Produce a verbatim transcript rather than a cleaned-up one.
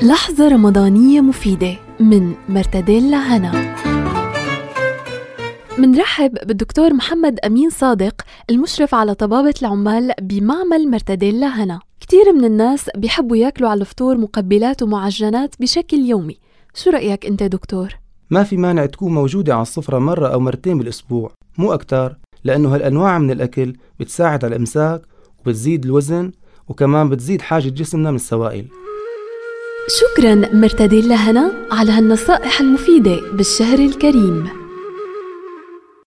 لحظة رمضانية مفيدة من مرتديلا هنا. منرحب بالدكتور محمد أمين صادق، المشرف على طبابة العمال بمعمل مرتديلا هنا. كتير من الناس بيحبوا ياكلوا على الفطور مقبلات ومعجنات بشكل يومي، شو رأيك أنت دكتور؟ ما في مانع تكون موجودة على السفرة مرة أو مرتين بالأسبوع، مو أكتر، لأنه هالأنواع من الأكل بتساعد على الإمساك وبتزيد الوزن وكمان بتزيد حاجة جسمنا من السوائل. شكراً مرتديلا هنا على هالنصائح المفيدة بالشهر الكريم.